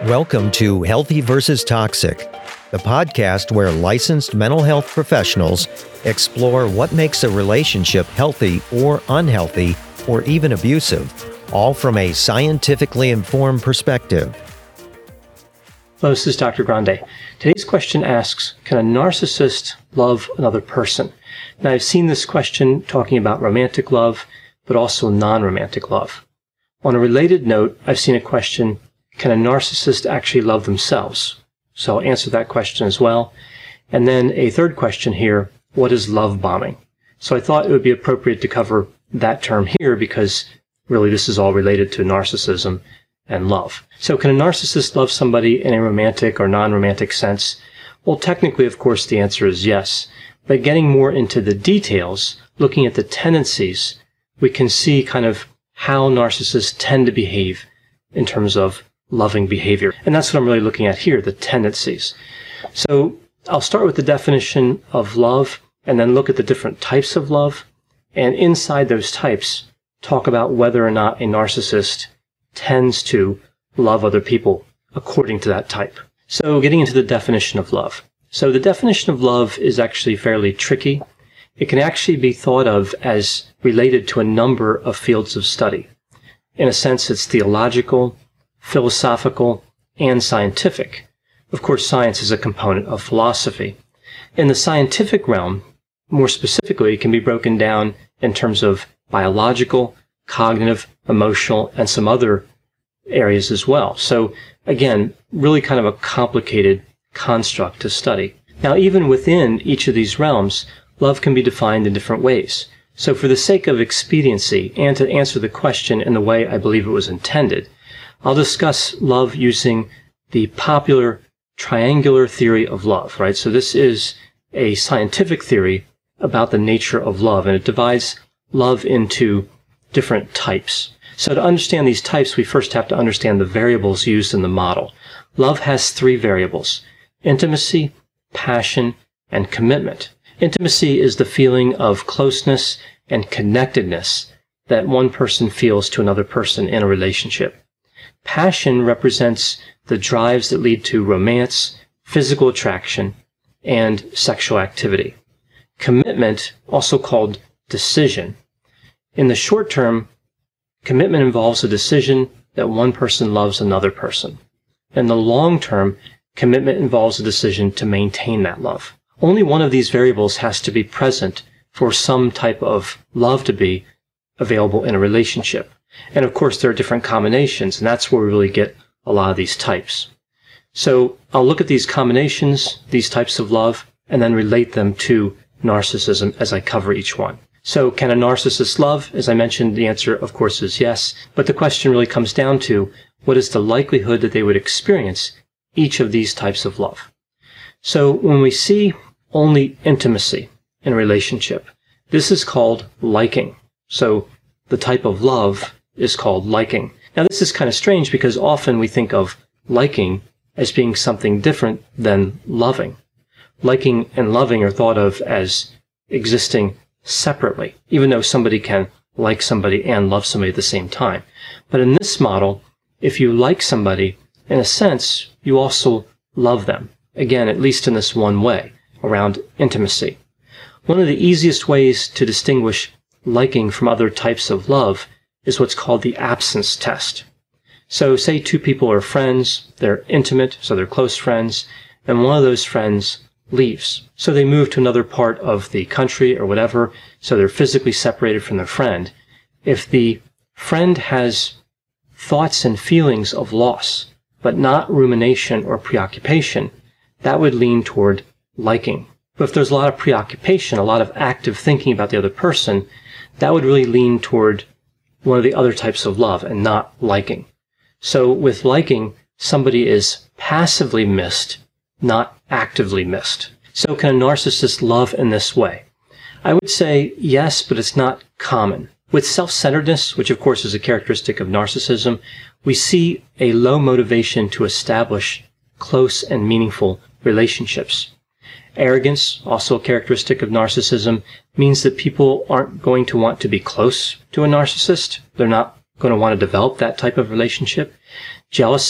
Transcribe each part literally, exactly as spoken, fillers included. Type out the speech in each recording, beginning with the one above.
Welcome to Healthy versus Toxic, the podcast where licensed mental health professionals explore what makes a relationship healthy or unhealthy or even abusive, all from a scientifically informed perspective. Hello, this is Doctor Grande. Today's question asks, can a narcissist love another person? Now, I've seen this question talking about romantic love, but also non-romantic love. On a related note, I've seen a question, can a narcissist actually love themselves? So I'll answer that question as well. And then a third question here, what is love bombing? So I thought it would be appropriate to cover that term here because really this is all related to narcissism and love. So can a narcissist love somebody in a romantic or non-romantic sense? Well, technically, of course, the answer is yes. But getting more into the details, looking at the tendencies, we can see kind of how narcissists tend to behave in terms of loving behavior. And that's what I'm really looking at here, the tendencies. So I'll start with the definition of love and then look at the different types of love. And inside those types, talk about whether or not a narcissist tends to love other people according to that type. So getting into the definition of love. So the definition of love is actually fairly tricky. It can actually be thought of as related to a number of fields of study. In a sense, it's theological, philosophical, and scientific. Of course, science is a component of philosophy. In the scientific realm, more specifically, it can be broken down in terms of biological, cognitive, emotional, and some other areas as well. So again, really kind of a complicated construct to study. Now, even within each of these realms, love can be defined in different ways. So for the sake of expediency and to answer the question in the way I believe it was intended, I'll discuss love using the popular triangular theory of love, right? So this is a scientific theory about the nature of love, and it divides love into different types. So to understand these types, we first have to understand the variables used in the model. Love has three variables: intimacy, passion, and commitment. Intimacy is the feeling of closeness and connectedness that one person feels to another person in a relationship. Passion represents the drives that lead to romance, physical attraction, and sexual activity. Commitment, also called decision. In the short term, commitment involves a decision that one person loves another person. In the long term, commitment involves a decision to maintain that love. Only one of these variables has to be present for some type of love to be available in a relationship. And of course, there are different combinations, and that's where we really get a lot of these types. So I'll look at these combinations, these types of love, and then relate them to narcissism as I cover each one. So can a narcissist love? As I mentioned, the answer, of course, is yes. But the question really comes down to what is the likelihood that they would experience each of these types of love? So when we see only intimacy in a relationship, this is called liking. So the type of love is called liking. Now, this is kind of strange because often we think of liking as being something different than loving. Liking and loving are thought of as existing separately, even though somebody can like somebody and love somebody at the same time. But in this model, if you like somebody, in a sense, you also love them. Again, at least in this one way, around intimacy. One of the easiest ways to distinguish liking from other types of love is what's called the absence test. So say two people are friends, they're intimate, so they're close friends, and one of those friends leaves. So they move to another part of the country or whatever, so they're physically separated from their friend. If the friend has thoughts and feelings of loss, but not rumination or preoccupation, that would lean toward liking. But if there's a lot of preoccupation, a lot of active thinking about the other person, that would really lean toward one of the other types of love and not liking. So with liking, somebody is passively missed, not actively missed. So can a narcissist love in this way? I would say yes, but it's not common. With self-centeredness, which of course is a characteristic of narcissism, we see a low motivation to establish close and meaningful relationships. Arrogance, also a characteristic of narcissism, means that people aren't going to want to be close to a narcissist. They're not going to want to develop that type of relationship. Jealousy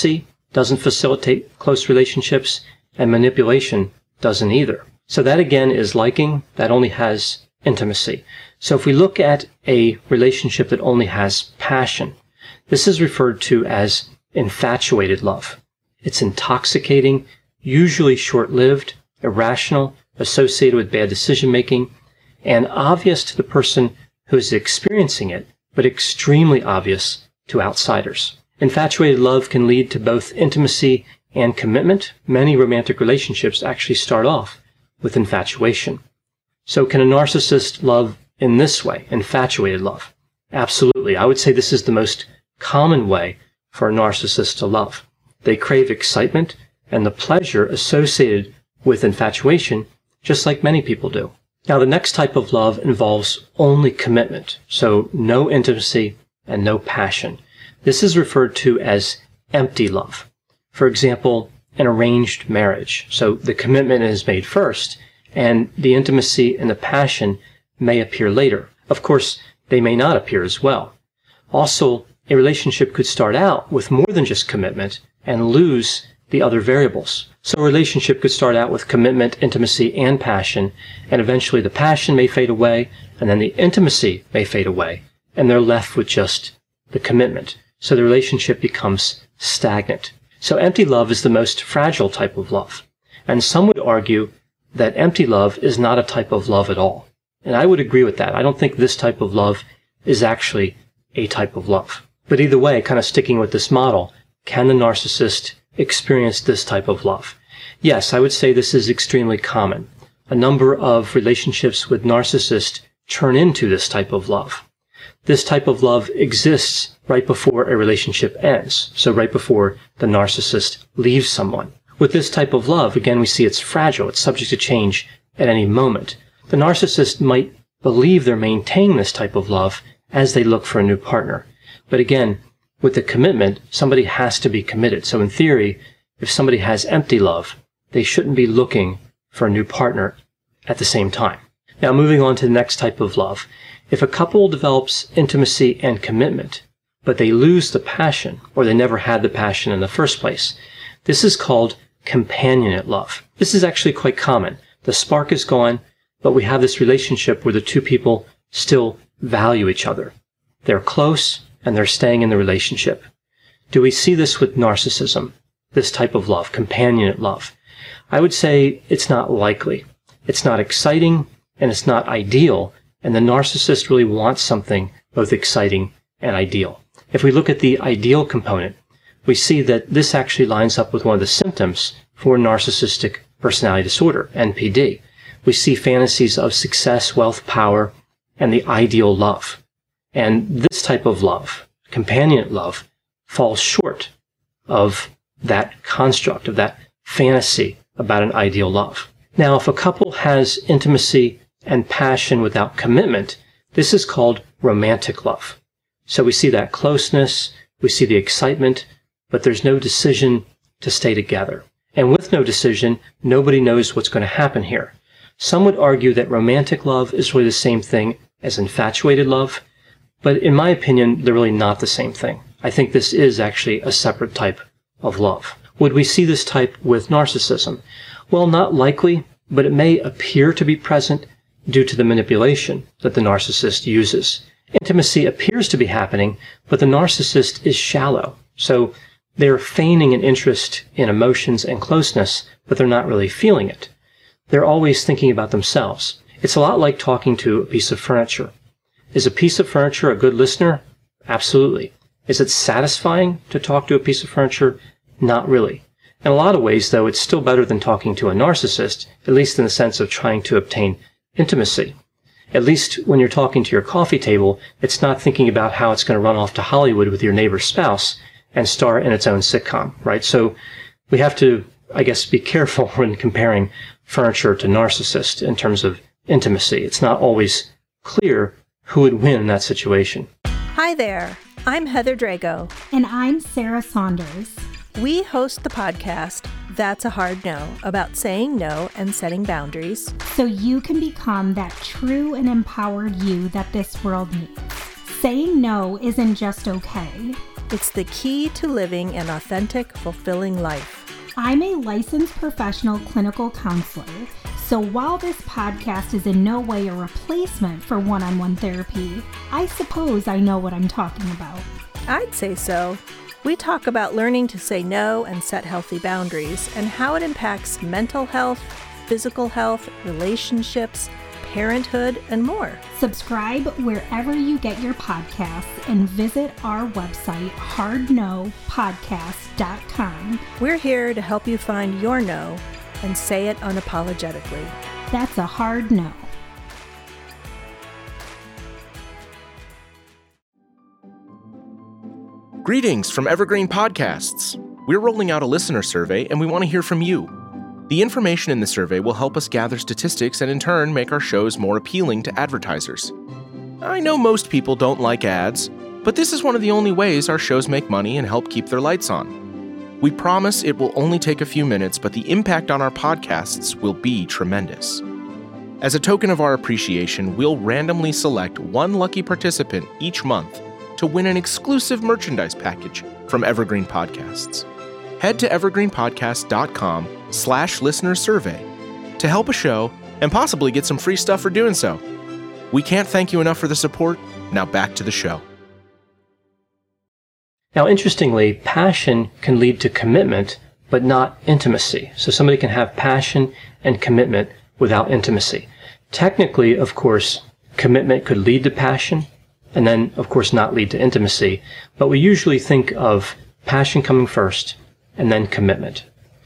doesn't facilitate close relationships, and manipulation doesn't either. So that again is liking, that only has intimacy. So if we look at a relationship that only has passion, this is referred to as infatuated love. It's intoxicating, usually short-lived, irrational, associated with bad decision-making, and obvious to the person who is experiencing it, but extremely obvious to outsiders. Infatuated love can lead to both intimacy and commitment. Many romantic relationships actually start off with infatuation. So can a narcissist love in this way, infatuated love? Absolutely. I would say this is the most common way for a narcissist to love. They crave excitement and the pleasure associated with infatuation, just like many people do. Now, the next type of love involves only commitment, so no intimacy and no passion. This is referred to as empty love. For example, an arranged marriage. So the commitment is made first, and the intimacy and the passion may appear later. Of course, they may not appear as well. Also, a relationship could start out with more than just commitment and lose the other variables. So a relationship could start out with commitment, intimacy, and passion, and eventually the passion may fade away, and then the intimacy may fade away, and they're left with just the commitment. So the relationship becomes stagnant. So empty love is the most fragile type of love. And some would argue that empty love is not a type of love at all. And I would agree with that. I don't think this type of love is actually a type of love. But either way, kind of sticking with this model, can the narcissist experience this type of love? Yes, I would say this is extremely common. A number of relationships with narcissists turn into this type of love. This type of love exists right before a relationship ends, so right before the narcissist leaves someone. With this type of love, again, we see it's fragile. It's subject to change at any moment. The narcissist might believe they're maintaining this type of love as they look for a new partner. But again, with the commitment, somebody has to be committed. So in theory, if somebody has empty love, they shouldn't be looking for a new partner at the same time. Now, moving on to the next type of love. If a couple develops intimacy and commitment, but they lose the passion, or they never had the passion in the first place, this is called companionate love. This is actually quite common. The spark is gone, but we have this relationship where the two people still value each other. They're close, and they're staying in the relationship. Do we see this with narcissism, this type of love, companionate love? I would say it's not likely. It's not exciting, and it's not ideal, and the narcissist really wants something both exciting and ideal. If we look at the ideal component, we see that this actually lines up with one of the symptoms for narcissistic personality disorder, N P D. We see fantasies of success, wealth, power, and the ideal love. And this type of love, companionate love, falls short of that construct, of that fantasy about an ideal love. Now, if a couple has intimacy and passion without commitment, this is called romantic love. So we see that closeness, we see the excitement, but there's no decision to stay together. And with no decision, nobody knows what's going to happen here. Some would argue that romantic love is really the same thing as infatuated love, but in my opinion, they're really not the same thing. I think this is actually a separate type of love. Would we see this type with narcissism? Well, not likely, but it may appear to be present due to the manipulation that the narcissist uses. Intimacy appears to be happening, but the narcissist is shallow. So they're feigning an interest in emotions and closeness, but they're not really feeling it. They're always thinking about themselves. It's a lot like talking to a piece of furniture. Is a piece of furniture a good listener? Absolutely. Is it satisfying to talk to a piece of furniture? Not really. In a lot of ways, though, it's still better than talking to a narcissist, at least in the sense of trying to obtain intimacy. At least when you're talking to your coffee table, it's not thinking about how it's going to run off to Hollywood with your neighbor's spouse and star in its own sitcom, right? So we have to, I guess, be careful when comparing furniture to narcissist in terms of intimacy. It's not always clear who would win in that situation. Hi there. I'm Heather Drago. And I'm Sarah Saunders. We host the podcast, That's a Hard No, about saying no and setting boundaries. So you can become that true and empowered you that this world needs. Saying no isn't just okay. It's the key to living an authentic, fulfilling life. I'm a licensed professional clinical counselor, so while this podcast is in no way a replacement for one-on-one therapy, I suppose I know what I'm talking about. I'd say so. We talk about learning to say no and set healthy boundaries and how it impacts mental health, physical health, relationships, parenthood, and more. Subscribe wherever you get your podcasts and visit our website, hard no podcast dot com. We're here to help you find your no and say it unapologetically. That's a hard no. Greetings from Evergreen Podcasts. We're rolling out a listener survey and we want to hear from you. The information in the survey will help us gather statistics and in turn make our shows more appealing to advertisers. I know most people don't like ads, but this is one of the only ways our shows make money and help keep their lights on. We promise it will only take a few minutes, but the impact on our podcasts will be tremendous. As a token of our appreciation, we'll randomly select one lucky participant each month to win an exclusive merchandise package from Evergreen Podcasts. Head to evergreenpodcast.com slash listener survey to help a show and possibly get some free stuff for doing so. We can't thank you enough for the support. Now back to the show. Now, interestingly, passion can lead to commitment, but not intimacy. So somebody can have passion and commitment without intimacy. Technically, of course, commitment could lead to passion and then, of course, not lead to intimacy. But we usually think of passion coming first and then commitment.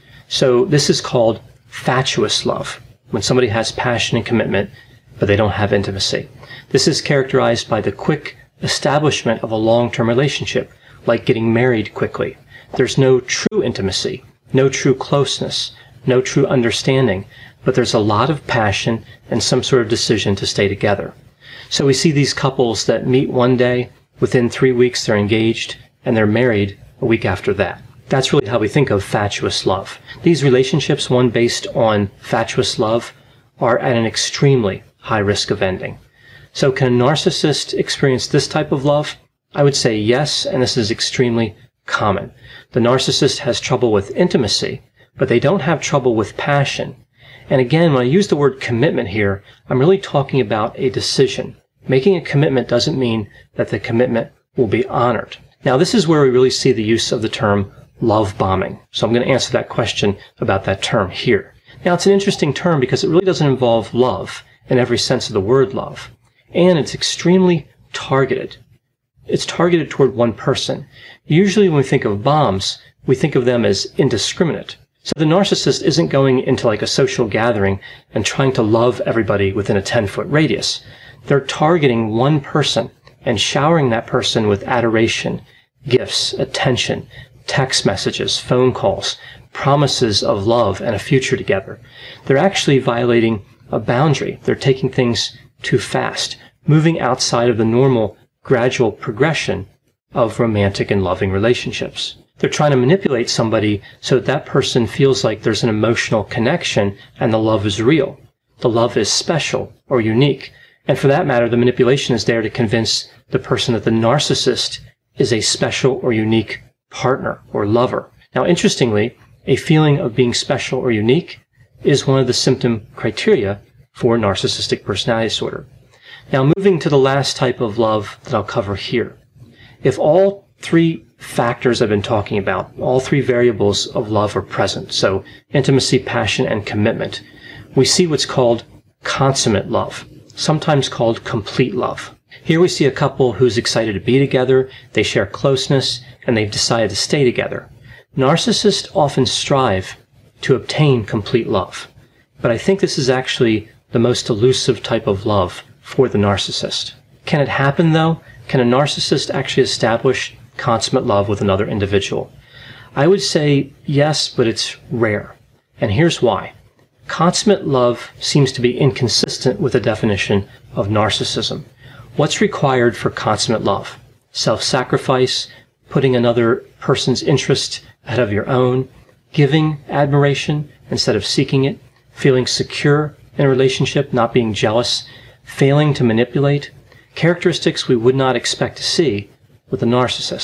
So this is called fatuous love, when somebody has passion and commitment, but they don't have intimacy. This is characterized by the quick establishment of a long-term relationship, like getting married quickly. There's no true intimacy, no true closeness, no true understanding, but there's a lot of passion and some sort of decision to stay together. So we see these couples that meet one day, within three weeks they're engaged, and they're married a week after that. That's really how we think of fatuous love. These relationships, one based on fatuous love, are at an extremely high risk of ending. So can a narcissist experience this type of love? I would say yes, and this is extremely common. The narcissist has trouble with intimacy, but they don't have trouble with passion. And again, when I use the word commitment here, I'm really talking about a decision. Making a commitment doesn't mean that the commitment will be honored. Now, this is where we really see the use of the term love bombing. So I'm going to answer that question about that term here. Now, it's an interesting term because it really doesn't involve love in every sense of the word love. And it's extremely targeted. It's targeted toward one person. Usually when we think of bombs, we think of them as indiscriminate. So the narcissist isn't going into like a social gathering and trying to love everybody within a ten-foot radius. They're targeting one person and showering that person with adoration, gifts, attention, text messages, phone calls, promises of love and a future together. They're actually violating a boundary. They're taking things too fast, moving outside of the normal, gradual progression of romantic and loving relationships. They're trying to manipulate somebody so that that person feels like there's an emotional connection and the love is real. The love is special or unique. And for that matter, the manipulation is there to convince the person that the narcissist is a special or unique partner or lover. Now, interestingly, a feeling of being special or unique is one of the symptom criteria for narcissistic personality disorder. Now, moving to the last type of love that I'll cover here. If all three factors I've been talking about, all three variables of love are present, so intimacy, passion, and commitment, we see what's called consummate love, sometimes called complete love. Here we see a couple who's excited to be together, they share closeness, and they've decided to stay together. Narcissists often strive to obtain complete love, but I think this is actually the most elusive type of love for the narcissist. Can it happen, though? Can a narcissist actually establish consummate love with another individual? I would say yes, but it's rare. And here's why. Consummate love seems to be inconsistent with the definition of narcissism. What's required for consummate love? Self-sacrifice, putting another person's interest ahead of your own, giving admiration instead of seeking it, feeling secure in a relationship, not being jealous, failing to manipulate, characteristics we would not expect to see with a narcissist.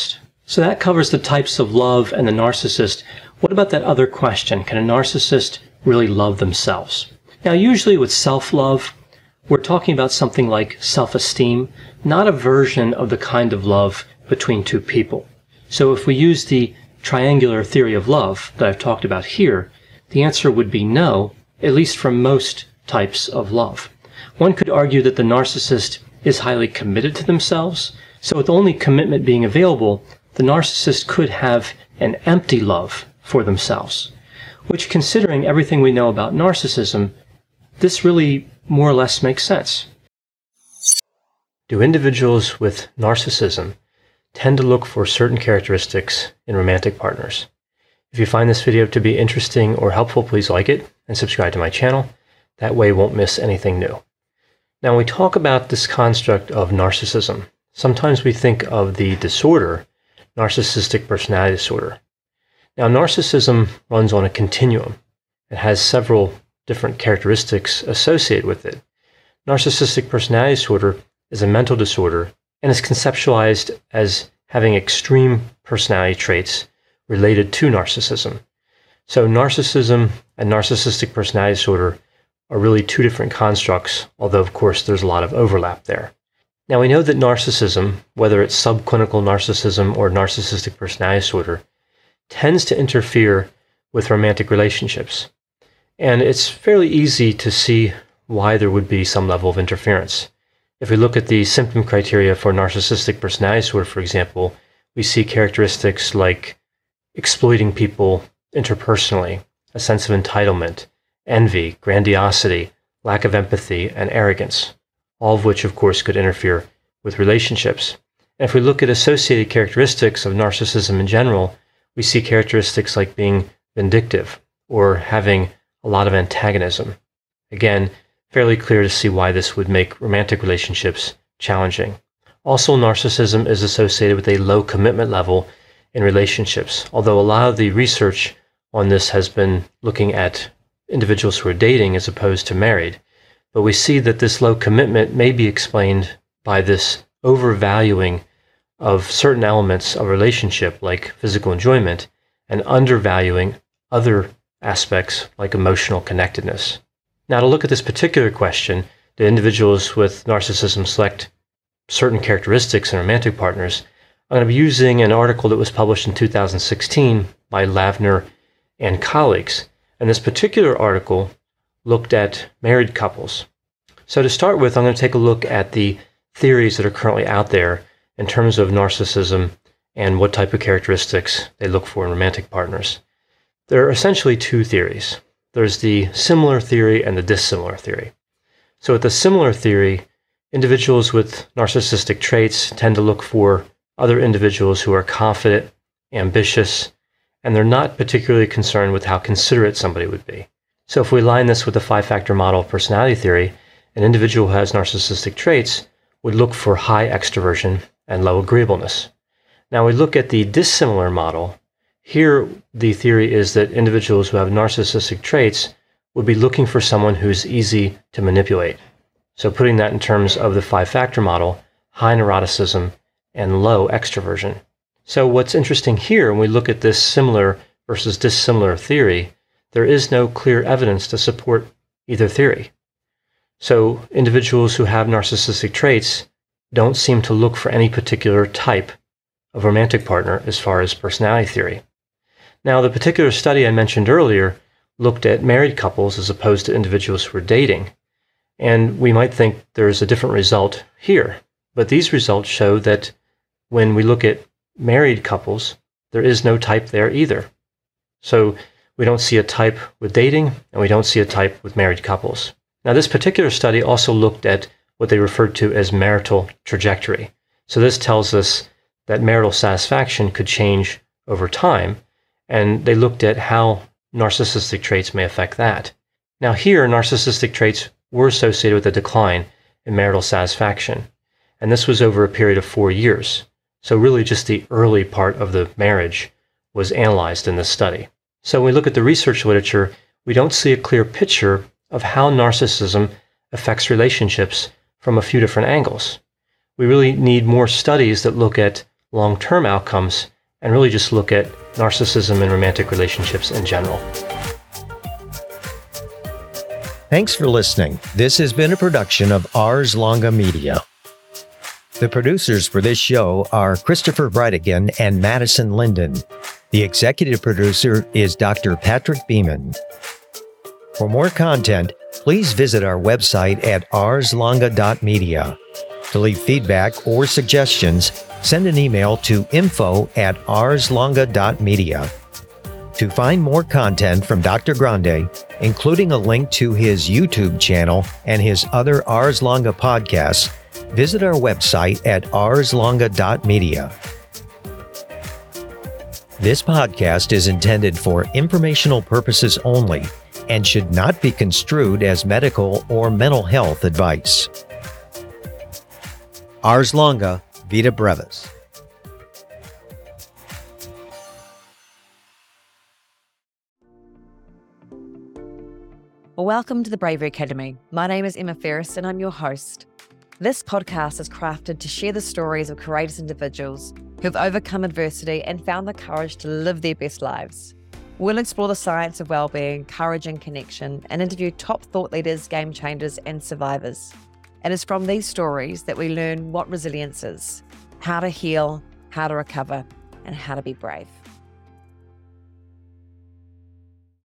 So that covers the types of love and the narcissist. What about that other question? Can a narcissist really love themselves? Now, usually with self-love, we're talking about something like self-esteem, not a version of the kind of love between two people. So if we use the triangular theory of love that I've talked about here, the answer would be no, at least for most types of love. One could argue that the narcissist is highly committed to themselves, so with only commitment being available, the narcissist could have an empty love for themselves, which, considering everything we know about narcissism, this really more or less makes sense. Do individuals with narcissism tend to look for certain characteristics in romantic partners? If you find this video to be interesting or helpful, please like it and subscribe to my channel. That way you won't miss anything new. Now, when we talk about this construct of narcissism, sometimes we think of the disorder, narcissistic personality disorder. Now, narcissism runs on a continuum. It has several different characteristics associated with it. Narcissistic personality disorder is a mental disorder and is conceptualized as having extreme personality traits related to narcissism. So narcissism and narcissistic personality disorder are really two different constructs, although of course there's a lot of overlap there. Now, we know that narcissism, whether it's subclinical narcissism or narcissistic personality disorder, tends to interfere with romantic relationships. And it's fairly easy to see why there would be some level of interference. If we look at the symptom criteria for narcissistic personality disorder, for example, we see characteristics like exploiting people interpersonally, a sense of entitlement, envy, grandiosity, lack of empathy, and arrogance, all of which, of course, could interfere with relationships. And if we look at associated characteristics of narcissism in general, we see characteristics like being vindictive or having a lot of antagonism. Again, fairly clear to see why this would make romantic relationships challenging. Also, narcissism is associated with a low commitment level in relationships, although a lot of the research on this has been looking at individuals who are dating as opposed to married. But we see that this low commitment may be explained by this overvaluing of certain elements of a relationship, like physical enjoyment, and undervaluing other aspects like emotional connectedness. Now, to look at this particular question, do individuals with narcissism select certain characteristics in romantic partners? I'm going to be using an article that was published in two thousand sixteen by Lavner and colleagues. And this particular article looked at married couples. So to start with, I'm going to take a look at the theories that are currently out there in terms of narcissism and what type of characteristics they look for in romantic partners. There are essentially two theories. There's the similar theory and the dissimilar theory. So with the similar theory, individuals with narcissistic traits tend to look for other individuals who are confident, ambitious, and they're not particularly concerned with how considerate somebody would be. So if we align this with the five-factor model of personality theory, an individual who has narcissistic traits would look for high extroversion and low agreeableness. Now we look at the dissimilar model. Here, the theory is that individuals who have narcissistic traits would be looking for someone who's easy to manipulate. So putting that in terms of the five-factor model, high neuroticism and low extroversion. So what's interesting here, when we look at this similar versus dissimilar theory, there is no clear evidence to support either theory. So individuals who have narcissistic traits don't seem to look for any particular type of romantic partner as far as personality theory. Now, the particular study I mentioned earlier looked at married couples as opposed to individuals who are dating. And we might think there's a different result here. But these results show that when we look at married couples, there is no type there either. So we don't see a type with dating, and we don't see a type with married couples. Now, this particular study also looked at what they referred to as marital trajectory. So this tells us that marital satisfaction could change over time, and they looked at how narcissistic traits may affect that. Now here, narcissistic traits were associated with a decline in marital satisfaction, and this was over a period of four years. So really just the early part of the marriage was analyzed in this study. So when we look at the research literature, we don't see a clear picture of how narcissism affects relationships from a few different angles. We really need more studies that look at long-term outcomes and really just look at narcissism and romantic relationships in general. Thanks for listening. This has been a production of Ars Longa Media. The producers for this show are Christopher Breitigan and Madison Linden. The executive producer is Doctor Patrick Beeman. For more content, please visit our website at ars longa dot media. To leave feedback or suggestions, send an email to info at ars longa dot media. To find more content from Doctor Grande, including a link to his YouTube channel and his other Ars Longa podcasts, visit our website at ars longa dot media. This podcast is intended for informational purposes only and should not be construed as medical or mental health advice. Ars Longa, Vita Brevis. Welcome to the Bravery Academy. My name is Emma Ferris and I'm your host. This podcast is crafted to share the stories of courageous individuals who have overcome adversity and found the courage to live their best lives. We'll explore the science of well-being, courage and connection, and interview top thought leaders, game changers, and survivors. It is from these stories that we learn what resilience is, how to heal, how to recover, and how to be brave.